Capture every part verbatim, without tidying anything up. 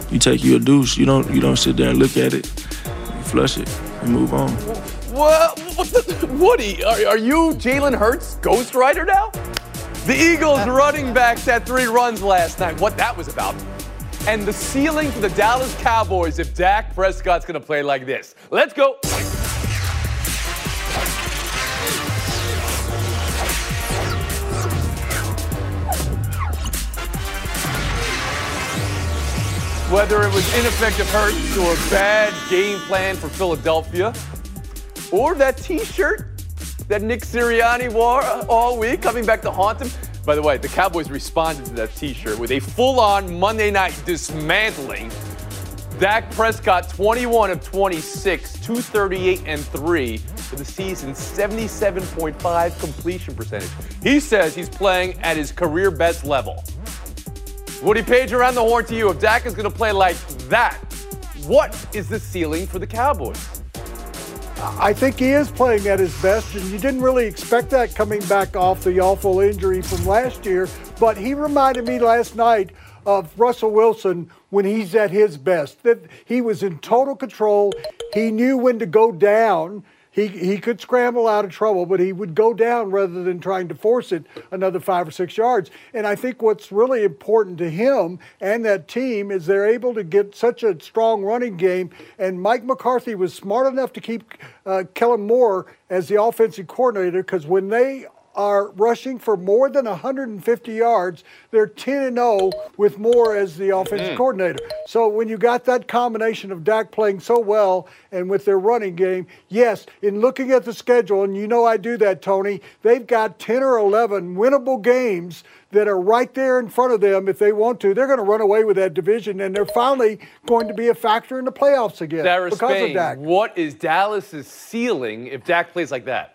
you take you a deuce. You don't you don't sit there and look at it, you flush it, and move on. What, Woody, are, are you Jalen Hurts Ghost Rider now? The Eagles running backs had three runs last night. What that was about. And the ceiling for the Dallas Cowboys if Dak Prescott's going to play like this. Let's go. Whether it was ineffective Hurts or a bad game plan for Philadelphia, or that T-shirt that Nick Sirianni wore all week, coming back to haunt him. By the way, the Cowboys responded to that T-shirt with a full-on Monday night dismantling. Dak Prescott, twenty-one of twenty-six, two thirty-eight and three for the season, seventy-seven point five completion percentage. He says he's playing at his career best level. Woody Page, around the horn to you. If Dak is going to play like that, what is the ceiling for the Cowboys? I think he is playing at his best, and you didn't really expect that coming back off the awful injury from last year. But he reminded me last night of Russell Wilson when he's at his best. That he was in total control. He knew when to go down. He he could scramble out of trouble, but he would go down rather than trying to force it another five or six yards. And I think what's really important to him and that team is they're able to get such a strong running game. And Mike McCarthy was smart enough to keep uh, Kellen Moore as the offensive coordinator, because when they are rushing for more than one hundred fifty yards, they're ten and oh with Moore as the offensive mm. coordinator. So when you got that combination of Dak playing so well and with their running game, yes, in looking at the schedule, and you know I do that, Tony, they've got ten or eleven winnable games that are right there in front of them if they want to. They're going to run away with that division, and they're finally going to be a factor in the playoffs again Sarah because Spain, of Dak. What is Dallas's ceiling if Dak plays like that?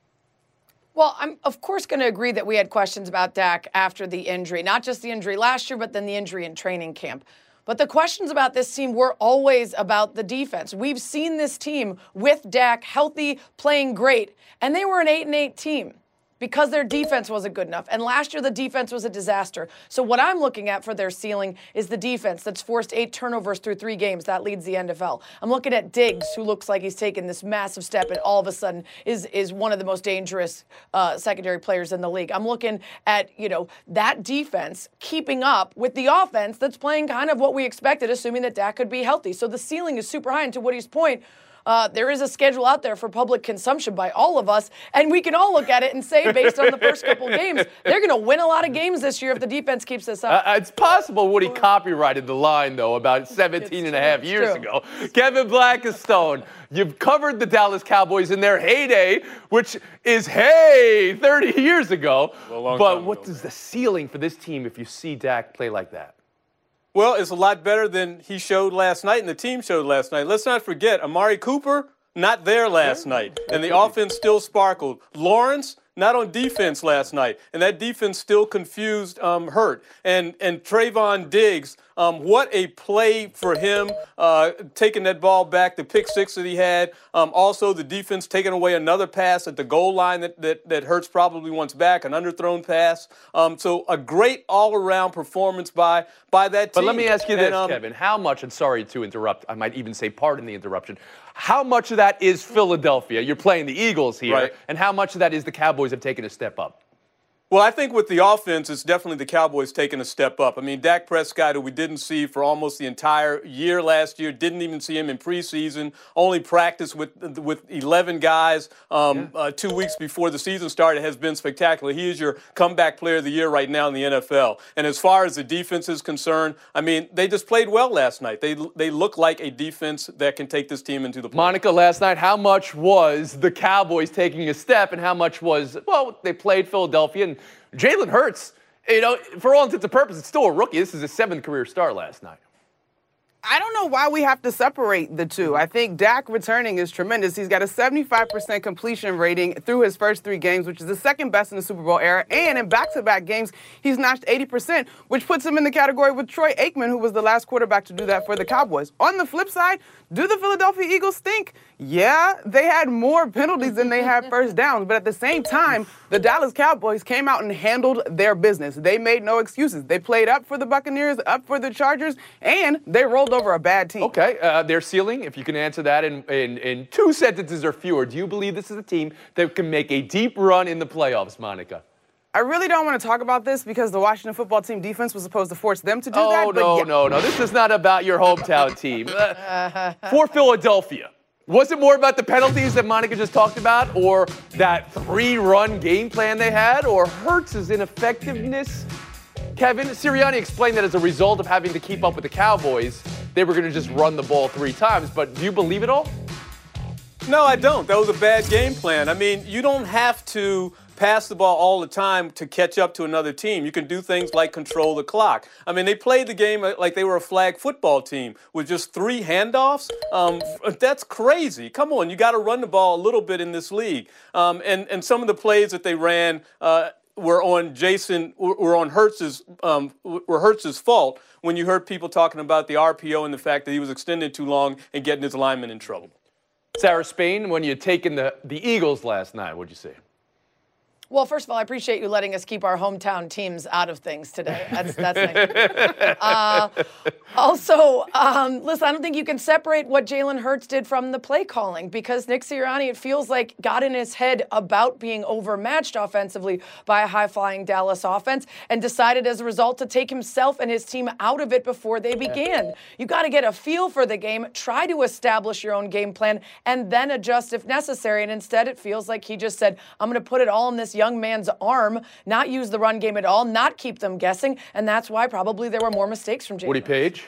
Well, I'm, of course, going to agree that we had questions about Dak after the injury, not just the injury last year, but then the injury in training camp. But the questions about this team were always about the defense. We've seen this team with Dak healthy, playing great, and they were an eight and eight team because their defense wasn't good enough. And last year, the defense was a disaster. So what I'm looking at for their ceiling is the defense that's forced eight turnovers through three games. That leads the N F L. I'm looking at Diggs, who looks like he's taken this massive step and all of a sudden is, is one of the most dangerous uh, secondary players in the league. I'm looking at, you know, that defense keeping up with the offense that's playing kind of what we expected, assuming that Dak could be healthy. So the ceiling is super high. And to Woody's point, Uh, there is a schedule out there for public consumption by all of us, and we can all look at it and say, based on the first couple games, they're going to win a lot of games this year if the defense keeps this up. Uh, it's possible Woody copyrighted the line, though, about seventeen and a half years ago. Kevin Blackistone, you've covered the Dallas Cowboys in their heyday, which is, hey, thirty years ago. But what is the ceiling for this team if you see Dak play like that? Well, it's a lot better than he showed last night and the team showed last night. Let's not forget, Amari Cooper, not there last night, and the offense still sparkled. Lawrence, not on defense last night, and that defense still confused um, Hurt. And and Trayvon Diggs, um, what a play for him, uh, taking that ball back, the pick six that he had. Um, also, the defense taking away another pass at the goal line that, that, that Hurts probably wants back, an underthrown pass. Um, so a great all-around performance by, by that team. But let me ask you this, and, um, Kevin. How much, and sorry to interrupt, I might even say pardon the interruption, how much of that is Philadelphia? You're playing the Eagles here. Right. And how much of that is the Cowboys have taken a step up? Well, I think with the offense, it's definitely the Cowboys taking a step up. I mean, Dak Prescott, who we didn't see for almost the entire year last year, didn't even see him in preseason, only practiced with with eleven guys um, yeah. uh, two weeks before the season started, has been spectacular. He is your comeback player of the year right now in the N F L. And as far as the defense is concerned, I mean, they just played well last night. They they look like a defense that can take this team into the playoffs. Monica, last night, how much was the Cowboys taking a step and how much was, well, they played Philadelphia and Jalen Hurts, you know, for all intents and purposes, it's still a rookie. This is his seventh career start last night. I don't know why we have to separate the two. I think Dak returning is tremendous. He's got a seventy-five percent completion rating through his first three games, which is the second best in the Super Bowl era. And in back-to-back games, he's notched eighty percent, which puts him in the category with Troy Aikman, who was the last quarterback to do that for the Cowboys. On the flip side, do the Philadelphia Eagles stink? Yeah, they had more penalties than they had first downs. But at the same time, the Dallas Cowboys came out and handled their business. They made no excuses. They played up for the Buccaneers, up for the Chargers, and they rolled over a bad team. Okay, uh, their ceiling, if you can answer that in, in, in two sentences or fewer, do you believe this is a team that can make a deep run in the playoffs, Monica? I really don't want to talk about this because the Washington football team defense was supposed to force them to do oh, that. Oh, but no, yeah. no, no. This is not about your hometown team. Uh, for Philadelphia, was it more about the penalties that Monica just talked about, or that three-run game plan they had, or Hurts' ineffectiveness? Kevin, Sirianni explained that as a result of having to keep up with the Cowboys, they were going to just run the ball three times. But do you believe it all? No, I don't. That was a bad game plan. I mean, you don't have to pass the ball all the time to catch up to another team. You can do things like control the clock. I mean, they played the game like they were a flag football team with just three handoffs. Um, that's crazy. Come on, you got to run the ball a little bit in this league. Um, and, and some of the plays that they ran uh, were on Jason, were on Hurts's, um, were Hurts's fault when you heard people talking about the R P O and the fact that he was extended too long and getting his linemen in trouble. Sarah Spain, when you taken the, the Eagles last night, what'd you say? Well, first of all, I appreciate you letting us keep our hometown teams out of things today. That's that's nice. Uh, also, um, listen, I don't think you can separate what Jalen Hurts did from the play calling, because Nick Sirianni, it feels like, got in his head about being overmatched offensively by a high-flying Dallas offense and decided as a result to take himself and his team out of it before they began. You got to get a feel for the game, try to establish your own game plan, and then adjust if necessary. And instead, it feels like he just said, I'm going to put it all in this young man's arm, not use the run game at all, not keep them guessing, and that's why probably there were more mistakes from Jalen. Woody Page?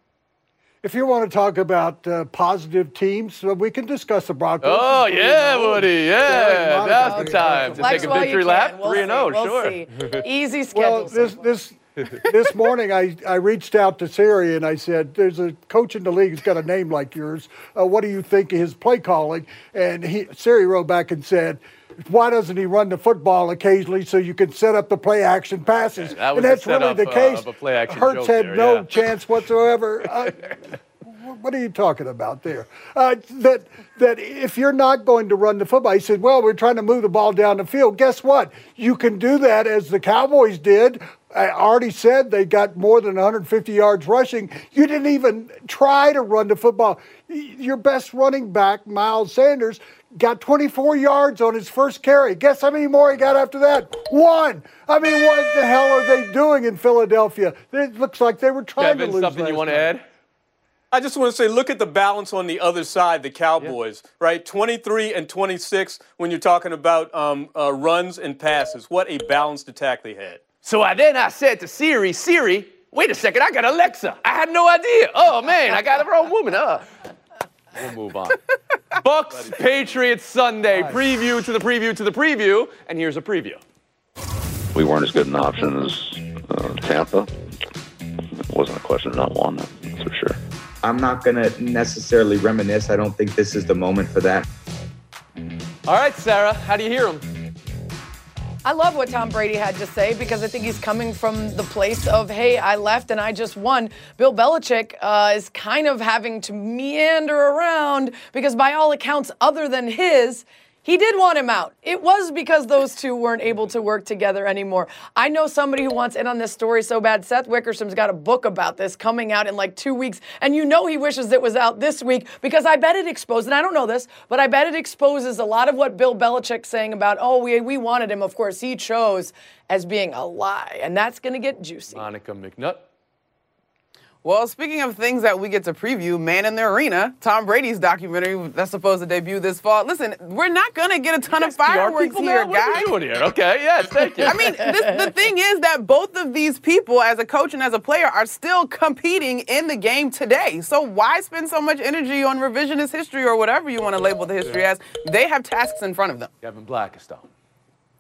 If you want to talk about uh, positive teams, uh, we can discuss the Broncos. Oh, yeah, Woody, yeah. That's the time to Flex take a victory lap. We'll three and oh, we'll sure. See. Easy schedule. Well, this, this, this morning I, I reached out to Siri and I said, there's a coach in the league who's got a name like yours. Uh, what do you think of his play calling? And he, Siri wrote back and said, why doesn't he run the football occasionally so you can set up the play action passes? Yeah, that was and that's the setup, really the case. Uh, of a play action Hurts joke had there, no yeah. chance whatsoever. Uh, what are you talking about there? Uh, that that if you're not going to run the football, he said, well, we're trying to move the ball down the field. Guess what? You can do that as the Cowboys did. I already said they got more than one hundred fifty yards rushing. You didn't even try to run the football. Your best running back, Miles Sanders, got twenty-four yards on his first carry. Guess how many more he got after that? One. I mean, what the hell are they doing in Philadelphia? It looks like they were trying Kevin, to lose. something you want to add? I just want to say, look at the balance on the other side, the Cowboys, yeah. right? twenty-three and twenty-six when you're talking about um, uh, runs and passes. What a balanced attack they had. So I, then I said to Siri, Siri, wait a second, I got Alexa. I had no idea. Oh, man, I got the wrong woman. Uh, we'll move on. Bucks, Patriots Sunday. Preview to the preview to the preview. And here's a preview. We weren't as good an option as uh, Tampa. It wasn't a question of not one, that's for sure. I'm not going to necessarily reminisce. I don't think this is the moment for that. All right, Sarah, how do you hear him? I love what Tom Brady had to say because I think he's coming from the place of, hey, I left and I just won. Bill Belichick uh, is kind of having to meander around because by all accounts other than his, he did want him out. It was because those two weren't able to work together anymore. I know somebody who wants in on this story so bad. Seth Wickersham's got a book about this coming out in like two weeks. And you know he wishes it was out this week because I bet it exposes, and I don't know this, but I bet it exposes a lot of what Bill Belichick's saying about, oh, we, we wanted him. Of course, he chose as being a lie. And that's going to get juicy. Monica McNutt. Well, speaking of things that we get to preview, Man in the Arena, Tom Brady's documentary that's supposed to debut this fall. Listen, we're not going to get a ton of fireworks here, now? What guys. are we doing here? Okay, yes, thank you. I mean, this, the thing is that both of these people, as a coach and as a player, are still competing in the game today. So why spend so much energy on revisionist history or whatever you want to label the history as? They have tasks in front of them. Kevin Blackistone.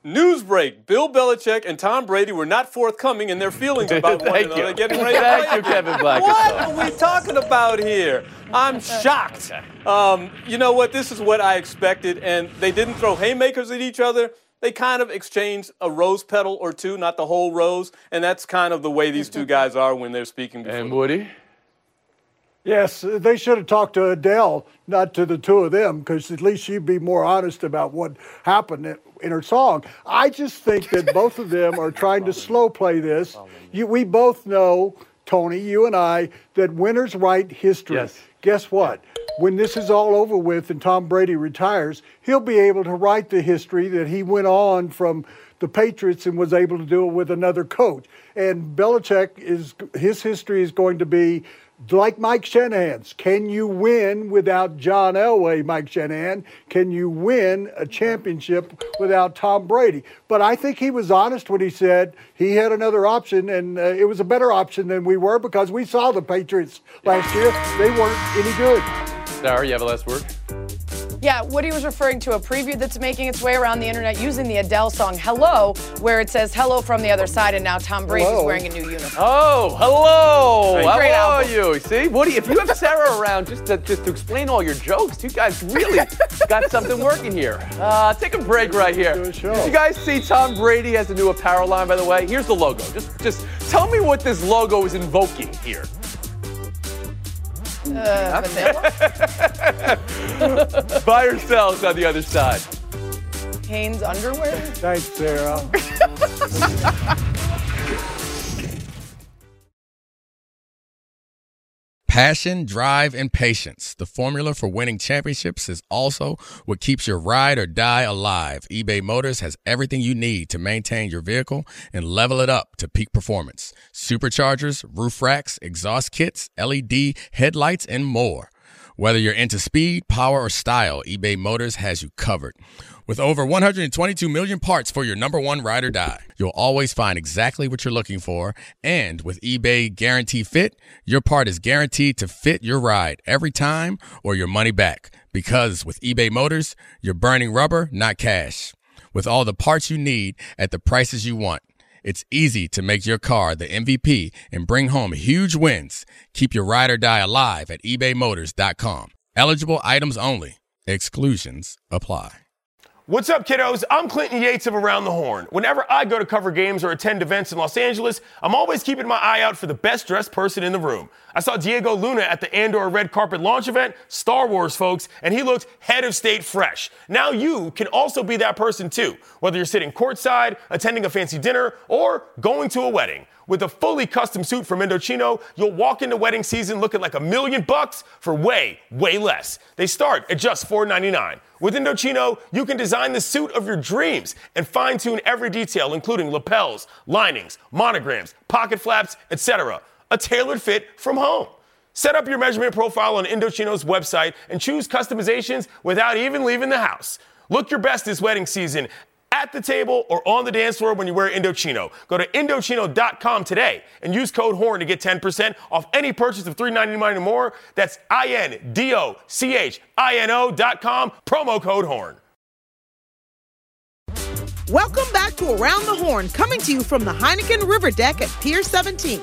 News break. Bill Belichick and Tom Brady were not forthcoming in their feelings about one Thank another you. getting ready to Thank play you, again. Kevin Black. What are we talking about here? I'm shocked. Um, you know what? This is what I expected, and they didn't throw haymakers at each other. They kind of exchanged a rose petal or two, not the whole rose, and that's kind of the way these two guys are when they're speaking before. And Woody? Yes, they should have talked to Adele, not to the two of them, because at least she'd be more honest about what happened in her song. I just think that both of them are trying to slow play this. You, we both know, Tony, you and I, that winners write history. Yes. Guess what? When this is all over with and Tom Brady retires, he'll be able to write the history that he went on from the Patriots and was able to do it with another coach. And Belichick, is his history is going to be like Mike Shanahan's. Can you win without John Elway, Mike Shanahan? Can you win a championship without Tom Brady? But I think he was honest when he said he had another option, and uh, it was a better option than we were because we saw the Patriots last year. They weren't any good. Sarah, you have a last word? Yeah, Woody was referring to a preview that's making its way around the internet using the Adele song Hello, where it says hello from the other side, and now Tom Brady's Hello. wearing a new uniform. Oh, hello. How Great are album. you? See, Woody, if you have Sarah around just to, just to explain all your jokes, you guys really got something working here. Uh, take a break right here. Do a show. Did you guys see Tom Brady has a new apparel line, by the way? Here's the logo. Just, just tell me what this logo is invoking here. Uh, vanilla? Buy or sell is on the other side. Hanes underwear? Thanks, Sarah. Passion, drive, and patience. The formula for winning championships is also what keeps your ride or die alive. eBay Motors has everything you need to maintain your vehicle and level it up to peak performance. Superchargers, roof racks, exhaust kits, L E D headlights, and more. Whether you're into speed, power, or style, eBay Motors has you covered. With over one hundred twenty-two million parts for your number one ride or die, you'll always find exactly what you're looking for. And with eBay Guarantee Fit, your part is guaranteed to fit your ride every time or your money back. Because with eBay Motors, you're burning rubber, not cash. With all the parts you need at the prices you want, it's easy to make your car the M V P and bring home huge wins. Keep your ride or die alive at ebay motors dot com. Eligible items only. Exclusions apply. What's up, kiddos? I'm Clinton Yates of Around the Horn. Whenever I go to cover games or attend events in Los Angeles, I'm always keeping my eye out for the best dressed person in the room. I saw Diego Luna at the Andor Red Carpet launch event, Star Wars, folks, and he looked head of state fresh. Now you can also be that person too, whether you're sitting courtside, attending a fancy dinner, or going to a wedding. With a fully custom suit from Indochino, you'll walk into wedding season looking like a million bucks for way, way less. They start at just four ninety-nine. With Indochino, you can design the suit of your dreams and fine-tune every detail, including lapels, linings, monograms, pocket flaps, et cetera. A tailored fit from home. Set up your measurement profile on Indochino's website and choose customizations without even leaving the house. Look your best this wedding season at the table or on the dance floor when you wear Indochino. Go to Indochino dot com today and use code HORN to get ten percent off any purchase of three ninety-nine or more. That's I N D O C H I N O dot com, promo code HORN. Welcome back to Around the Horn, coming to you from the Heineken River Deck at Pier seventeen.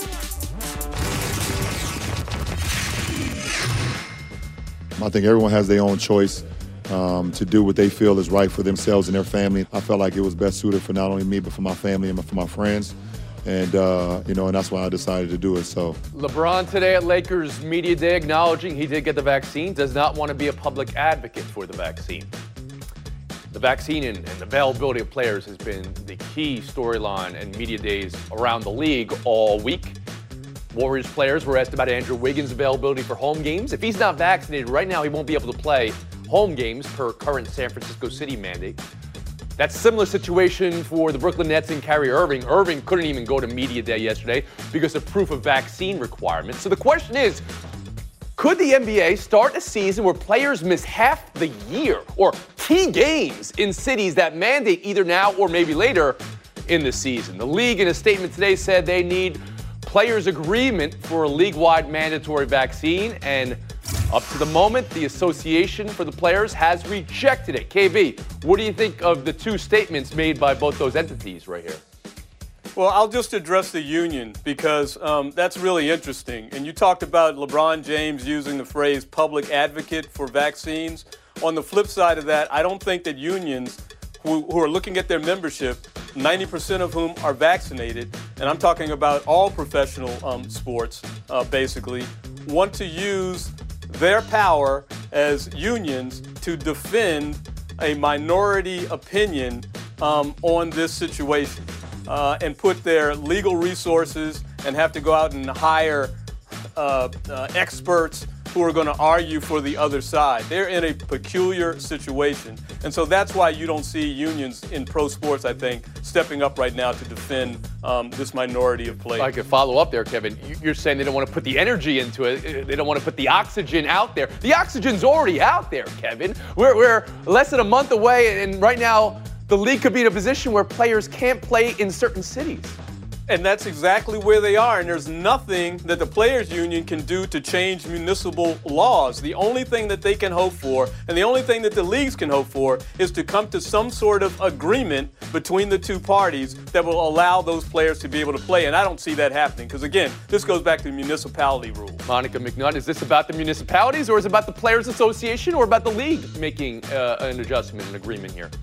I think everyone has their own choice um, to do what they feel is right for themselves and their family. I felt like it was best suited for not only me, but for my family and for my friends. And, uh, you know, and that's why I decided to do it, so. LeBron today at Lakers Media Day acknowledging he did get the vaccine, does not want to be a public advocate for the vaccine. The vaccine and, and availability of players has been the key storyline and media days around the league all week. Warriors players were asked about Andrew Wiggins' availability for home games. If he's not vaccinated right now, he won't be able to play home games per current San Francisco City mandate. That's a similar situation for the Brooklyn Nets and Kyrie Irving. Irving couldn't even go to media day yesterday because of proof of vaccine requirements. So the question is, could the N B A start a season where players miss half the year or key games in cities that mandate either now or maybe later in the season? The league in a statement today said they need players' agreement for a league-wide mandatory vaccine, and Up to the moment, the Association for the Players has rejected it. K B, what do you think of the two statements made by both those entities right here? Well, I'll just address the union because um, that's really interesting. And you talked about LeBron James using the phrase public advocate for vaccines. On the flip side of that, I don't think that unions who, who are looking at their membership, ninety percent of whom are vaccinated, and I'm talking about all professional um, sports, uh, basically, want to use their power as unions to defend a minority opinion um, on this situation uh, and put their legal resources and have to go out and hire uh, uh, experts who are going to argue for the other side. They're in a peculiar situation. And so that's why you don't see unions in pro sports, I think, stepping up right now to defend um, this minority of players. I could follow up there, Kevin. You're saying they don't want to put the energy into it. They don't want to put the oxygen out there. The oxygen's already out there, Kevin. We're, we're less than a month away, and right now the league could be in a position where players can't play in certain cities. And that's exactly where they are. And there's nothing that the players union can do to change municipal laws. The only thing that they can hope for, and the only thing that the leagues can hope for, is to come to some sort of agreement between the two parties that will allow those players to be able to play. And I don't see that happening. Because again, this goes back to the municipality rule. Monica McNutt, is this about the municipalities, or is it about the Players Association, or about the league making uh, an adjustment, an agreement here?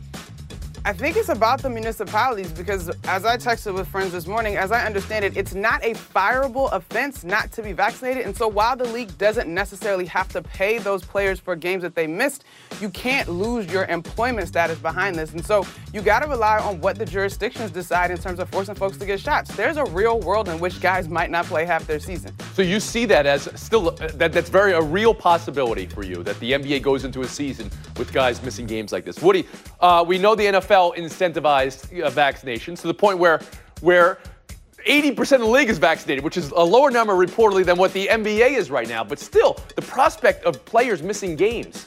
I think it's about the municipalities because, as I texted with friends this morning, as I understand it, it's not a fireable offense not to be vaccinated. And so while the league doesn't necessarily have to pay those players for games that they missed, you can't lose your employment status behind this. And so you got to rely on what the jurisdictions decide in terms of forcing folks to get shots. There's a real world in which guys might not play half their season. So you see that as still, uh, that that's very a real possibility for you, that the N B A goes into a season with guys missing games like this. Woody, uh, we know the N F L incentivized uh, vaccinations to the point where where eighty percent of the league is vaccinated, which is a lower number reportedly than what the N B A is right now. But still, the prospect of players missing games.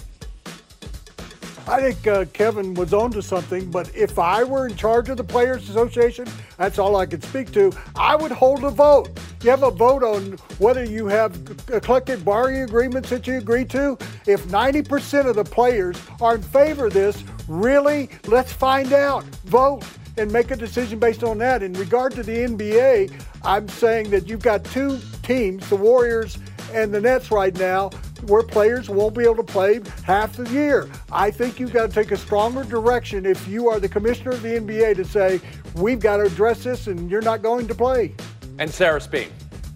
I think uh, Kevin was onto something, but if I were in charge of the Players Association, that's all I could speak to, I would hold a vote. You have a vote on whether you have collective bargaining agreements that you agree to. If ninety percent of the players are in favor of this, really, let's find out. Vote and make a decision based on that. In regard to the N B A, I'm saying that you've got two teams, the Warriors and the Nets right now, where players won't be able to play half the year. I think you've got to take a stronger direction if you are the commissioner of the N B A to say, we've got to address this and you're not going to play. And Sarah Spain.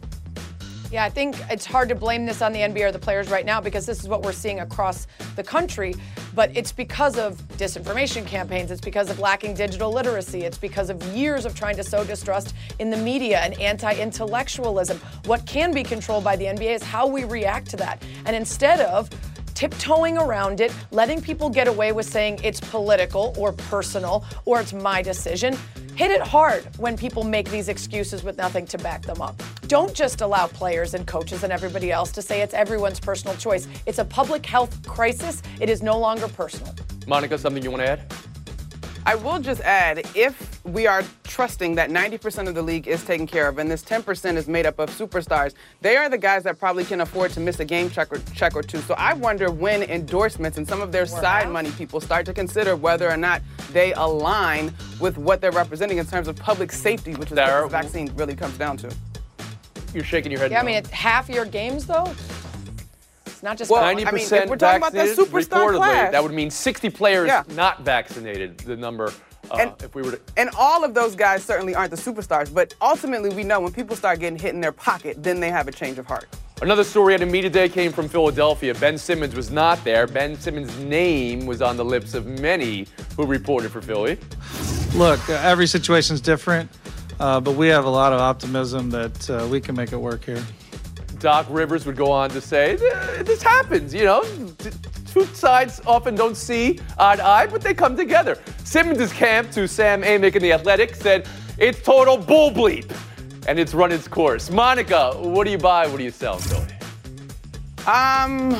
Yeah, I think it's hard to blame this on the N B A or the players right now because this is what we're seeing across the country. But it's because of disinformation campaigns. It's because of lacking digital literacy. It's because of years of trying to sow distrust in the media and anti-intellectualism. What can be controlled by the N B A is how we react to that. And instead of tiptoeing around it, letting people get away with saying it's political or personal or it's my decision, hit it hard when people make these excuses with nothing to back them up. Don't just allow players and coaches and everybody else to say it's everyone's personal choice. It's a public health crisis. It is no longer personal. Monica, something you want to add? I will just add, if we are trusting that ninety percent of the league is taken care of and this ten percent is made up of superstars, they are the guys that probably can afford to miss a game check or, check or two. So I wonder when endorsements and some of their More side out. money people start to consider whether or not they align with what they're representing in terms of public safety, which is Sarah, what this vaccine really comes down to. You're shaking your head. Yeah, no. I mean, it's half your games, though. It's not just well, ninety percent I mean, if we're talking vaccinated, about that superstar reportedly, class, that would mean sixty players yeah. not vaccinated, the number, uh, and, if we were to... And all of those guys certainly aren't the superstars, but ultimately we know when people start getting hit in their pocket, then they have a change of heart. Another story at a media day came from Philadelphia. Ben Simmons was not there. Ben Simmons' name was on the lips of many who reported for Philly. Look, uh, every situation's different, uh, but we have a lot of optimism that uh, we can make it work here. Doc Rivers would go on to say, this happens, you know. Two sides often don't see eye to eye, but they come together. Simmons' camp, to Sam Amick in The Athletic, said, it's total bull bleep, and it's run its course. Monica, what do you buy, what do you sell, Philly? Um,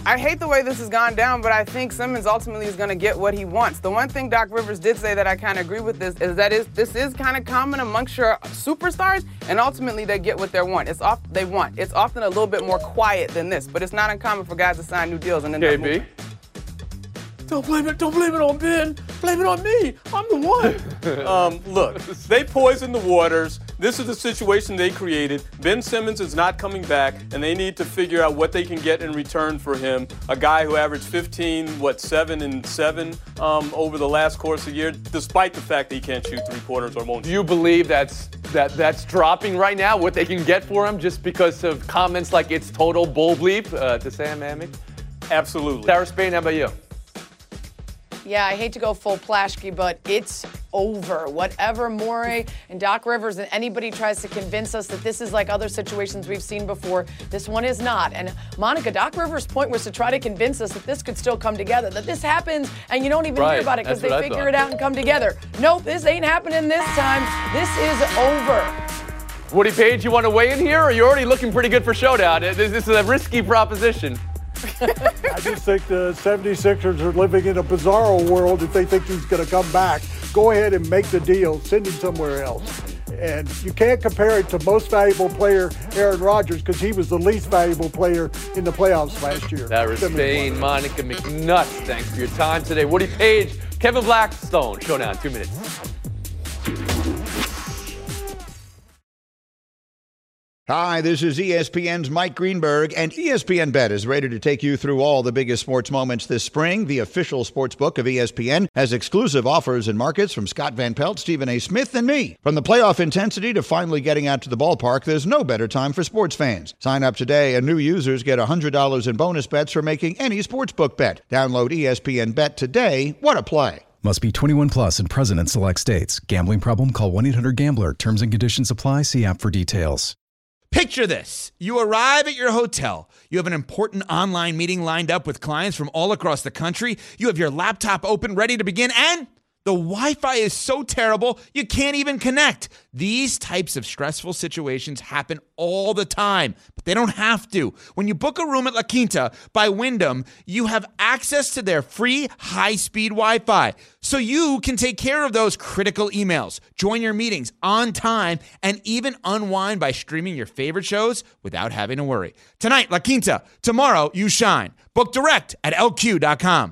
I hate the way this has gone down, but I think Simmons ultimately is going to get what he wants. The one thing Doc Rivers did say that I kind of agree with this is that is, this is kind of common amongst your superstars, and ultimately they get what they want. It's off, they want. It's often a little bit more quiet than this, but it's not uncommon for guys to sign new deals and then K B. Don't blame it. Don't blame it on Ben. Blame it on me. I'm the one. um, look, they poisoned the waters. This is the situation they created. Ben Simmons is not coming back, and they need to figure out what they can get in return for him. A guy who averaged fifteen, what, seven and seven um, over the last course of the year, despite the fact that he can't shoot three quarters or more. Do you believe that's that that's dropping right now? What they can get for him just because of comments like it's total bull bleep uh, to Sam Amick? Absolutely. Sarah Spain, how about you? Yeah, I hate to go full Plashke, but it's over. Whatever Morey and Doc Rivers and anybody tries to convince us that this is like other situations we've seen before, this one is not. And Monica, Doc Rivers' point was to try to convince us that this could still come together, that this happens and you don't even right. hear about it because they That's figure thought. it out and come together. Nope, this ain't happening this time. This is over. Woody Page, you want to weigh in here, or you're already looking pretty good for Showdown? This, this is a risky proposition. I just think the seventy-sixers are living in a bizarro world if they think he's going to come back. Go ahead and make the deal. Send him somewhere else. And you can't compare it to most valuable player Aaron Rodgers because he was the least valuable player in the playoffs last year. Sarah Spain, Monica McNutt, thanks for your time today. Woody Page, Kevin Blackstone, Showdown, two minutes. Hi, this is E S P N's Mike Greenberg, and E S P N Bet is ready to take you through all the biggest sports moments this spring. The official sports book of E S P N has exclusive offers and markets from Scott Van Pelt, Stephen A. Smith, and me. From the playoff intensity to finally getting out to the ballpark, there's no better time for sports fans. Sign up today, and new users get one hundred dollars in bonus bets for making any sportsbook bet. Download E S P N Bet today. What a play. Must be twenty-one plus and present in select states. Gambling problem? Call one eight hundred gambler. Terms and conditions apply. See app for details. Picture this. You arrive at your hotel. You have an important online meeting lined up with clients from all across the country. You have your laptop open, ready to begin, and the Wi-Fi is so terrible, you can't even connect. These types of stressful situations happen all the time, but they don't have to. When you book a room at La Quinta by Wyndham, you have access to their free high-speed Wi-Fi, so you can take care of those critical emails, join your meetings on time, and even unwind by streaming your favorite shows without having to worry. Tonight, La Quinta. Tomorrow, you shine. Book direct at L Q dot com.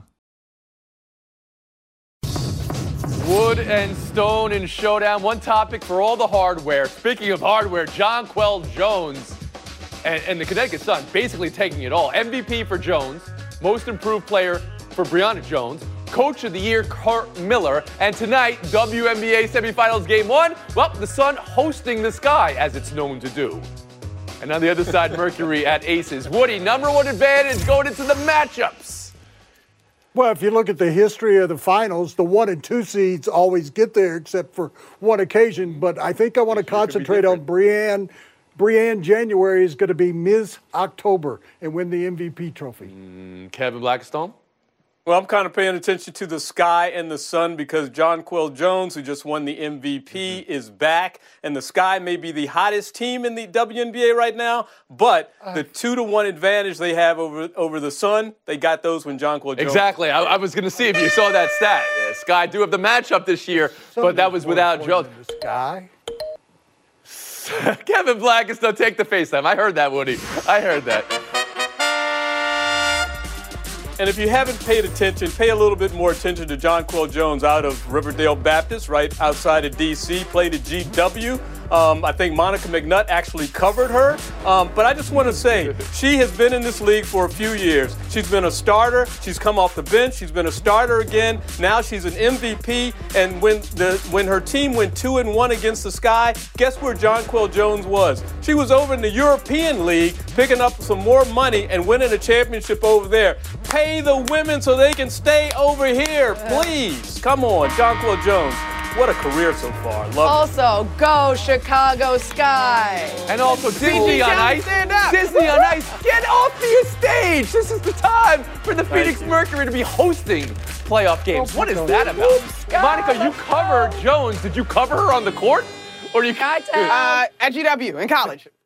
Wood and Stone in Showdown. One topic for all the hardware. Speaking of hardware, Jonquel Jones and, and the Connecticut Sun basically taking it all. M V P for Jones, most improved player for Brianna Jones, Coach of the Year Kurt Miller, and tonight, W N B A semifinals game one, well, the Sun hosting the Sky, as it's known to do. And on the other side, Mercury at Aces. Woody, number one advantage going into the matchups. Well, if you look at the history of the finals, the one and two seeds always get there except for one occasion. But I think I want to concentrate on Brianne. Brianne January is going to be Miz October and win the M V P trophy. Mm, Kevin Blackstone? Well, I'm kind of paying attention to the Sky and the Sun because Jonquel Jones, who just won the M V P, mm-hmm. is back. And the Sky may be the hottest team in the W N B A right now, but uh, the two to one advantage they have over over the Sun, they got those when Jonquel Jones. Exactly. I, I was going to see if you saw that stat. The Sky do have the matchup this year, but that was without Jones. The Sky? Kevin Blackstone, take the FaceTime. I heard that, Woody. I heard that. And if you haven't paid attention, pay a little bit more attention to Jonquel Jones out of Riverdale Baptist, right outside of D C, played at G W. Um, I think Monica McNutt actually covered her. Um, but I just want to say, she has been in this league for a few years. She's been a starter. She's come off the bench. She's been a starter again. Now she's an M V P. And when the when her team went two and one against the Sky, guess where Jonquel Jones was? She was over in the European League, picking up some more money and winning a championship over there. Pay the women so they can stay over here, please. Come on, Jonquel Jones. What a career so far. Love also, it. go Chicago Sky. And also Disney on Ice. Disney on Ice. Get off the stage. This is the time for the Phoenix Mercury to be hosting playoff games. What is that about? Monica, you covered Jones. Did you cover her on the court? Or you uh, at G W in college.